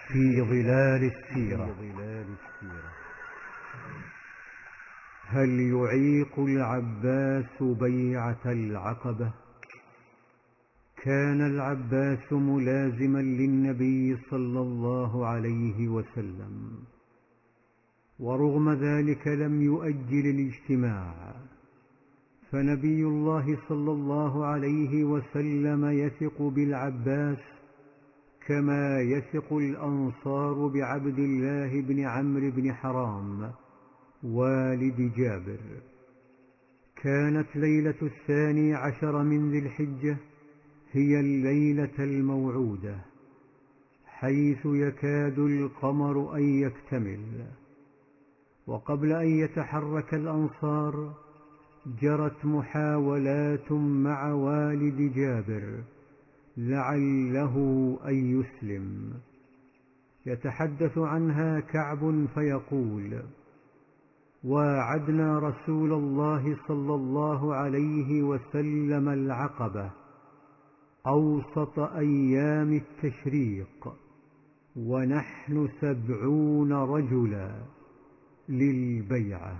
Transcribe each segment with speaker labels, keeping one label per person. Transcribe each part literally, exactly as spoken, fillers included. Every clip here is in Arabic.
Speaker 1: في ظلال السيرة. هل يعيق العباس بيعة العقبة؟ كان العباس ملازما للنبي صلى الله عليه وسلم، ورغم ذلك لم يؤجل الاجتماع، فنبي الله صلى الله عليه وسلم يثق بالعباس كما يثق الأنصار بعبد الله بن عمرو بن حرام والد جابر. كانت ليلة الثاني عشر من ذي الحجة هي الليلة الموعودة، حيث يكاد القمر أن يكتمل، وقبل أن يتحرك الأنصار جرت محاولات مع والد جابر لعله أن يسلم، يتحدث عنها كعب فيقول: واعدنا رسول الله صلى الله عليه وسلم العقبة أوسط أيام التشريق، ونحن سبعون رجلا للبيعة،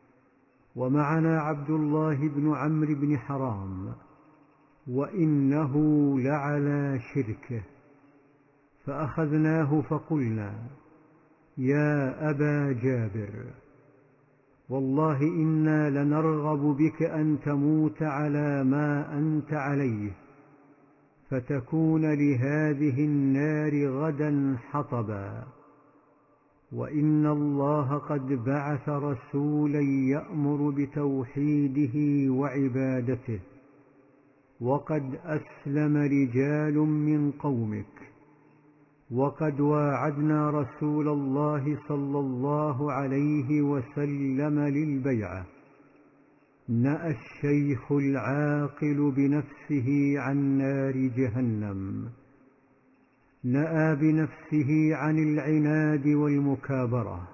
Speaker 1: ومعنا عبد الله بن عمرو بن حرام، وإنه لعلى شركه. فأخذناه فقلنا: يا أبا جابر، والله إنا لنرغب بك أن تموت على ما أنت عليه، فتكون لهذه النار غدا حطبا، وإن الله قد بعث رسولا يأمر بتوحيده وعبادته، وقد أسلم رجال من قومك، وقد واعدنا رسول الله صلى الله عليه وسلم للبيعة. نأى الشيخ العاقل بنفسه عن نار جهنم، نأى بنفسه عن العناد والمكابرة،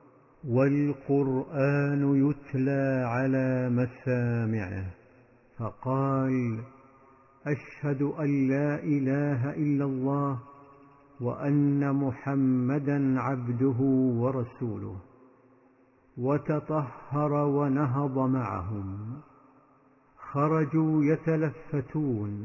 Speaker 1: والقرآن يتلى على مسامعه، فقال: أشهد أن لا إله إلا الله وأن محمدا عبده ورسوله، وتطهر ونهض معهم. خرجوا يتلفتون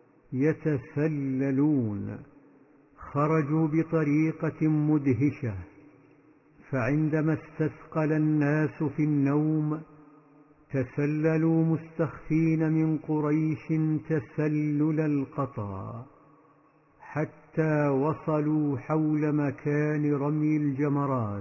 Speaker 1: يتسللون، خرجوا بطريقة مدهشة، فعندما استثقل الناس في النوم تسللوا مستخفين من قريش تسلل القطا، حتى وصلوا حول مكان رمي الجمرات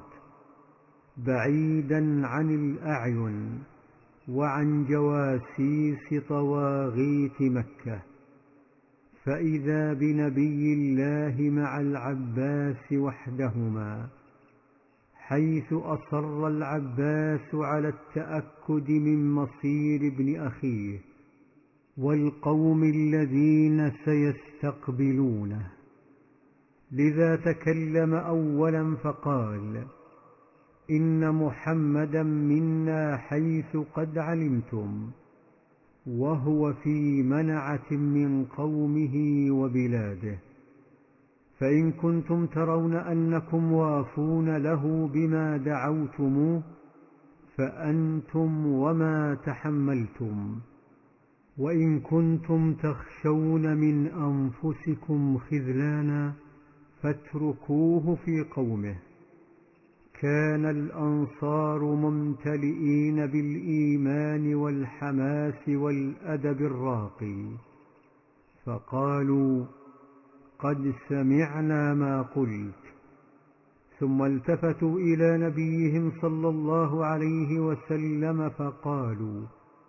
Speaker 1: بعيدا عن الأعين وعن جواسيس طواغيت مكة، فإذا بنبي الله مع العباس وحدهما، حيث أصر العباس على التأكد من مصير ابن أخيه والقوم الذين سيستقبلونه. لذا تكلم أولا فقال: إن محمدا منا حيث قد علمتم، وهو في منعة من قومه وبلاده، فإن كنتم ترون أنكم وافون له بما دعوتموه فأنتم وما تحملتم، وإن كنتم تخشون من أنفسكم خذلانا فاتركوه في قومه. كان الأنصار ممتلئين بالإيمان والحماس والأدب الراقي، فقالوا: قد سمعنا ما قلت. ثم التفتوا إلى نبيهم صلى الله عليه وسلم فقالوا: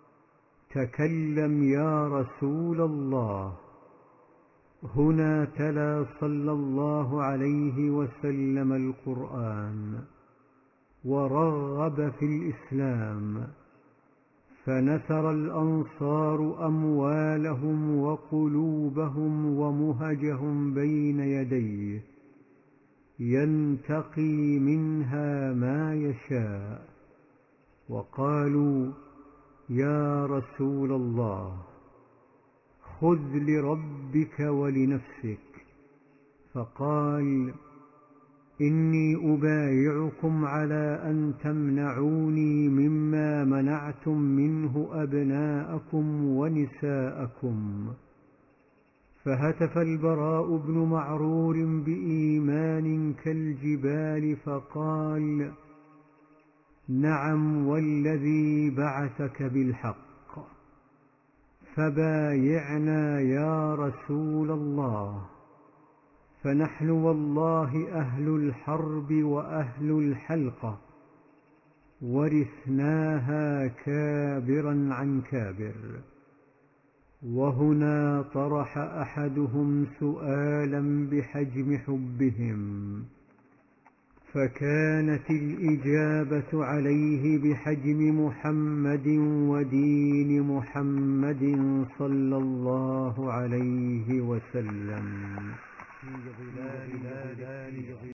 Speaker 1: تكلم يا رسول الله. هنا تلا صلى الله عليه وسلم القرآن ورغب في الإسلام، فنثر الأنصار أموالهم وقلوبهم ومهجهم بين يديه، ينتقي منها ما يشاء، وقالوا: يا رسول الله، خذ لربك ولنفسك. فقال: إني أبايعكم على أن تمنعوني مما منعتم منه أبناءكم ونساءكم. فهتف البراء بن معرور بإيمان كالجبال فقال: نعم والذي بعثك بالحق، فبايعنا يا رسول الله، فنحن والله أهل الحرب وأهل الحلقة، ورثناها كابرا عن كابر. وهنا طرح أحدهم سؤالا بحجم حبهم، فكانت الإجابة عليه بحجم محمد ودين محمد صلى الله عليه وسلم.